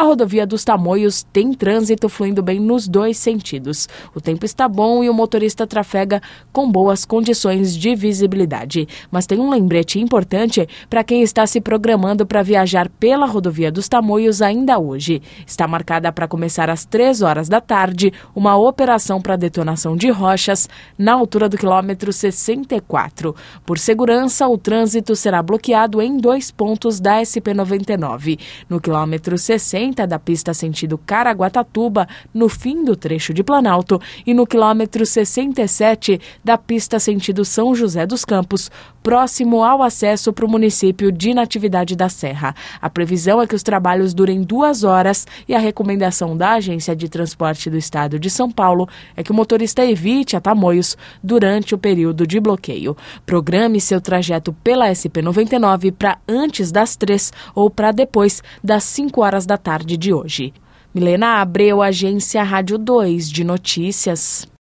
a rodovia dos Tamoios tem trânsito fluindo bem nos dois sentidos. O tempo está bom e o motorista trafega com boas condições de visibilidade. Mas tem um lembrete importante para quem está se programando para viajar pela rodovia dos Tamoios ainda hoje. Está marcada para começar às 3 horas da tarde uma operação para detonação de rochas na altura do quilômetro 64. Por segurança, o trânsito será bloqueado em 2 pontos da SP-99. No quilômetro 60 da pista sentido Caraguatatuba, no fim do trecho de Planalto, e no quilômetro 67 da pista sentido São José dos Campos, próximo ao acesso para o município de Natividade da Serra. A previsão é que os trabalhos durem 2 horas e a recomendação da Agência de Transporte do Estado de São Paulo é que o motorista evite a Tamoios durante o período de bloqueio. Programe seu trajeto pela SP-99 para antes das 3 ou para depois das 5 horas da tarde de hoje. Milena Abreu, Agência Rádio 2 de Notícias.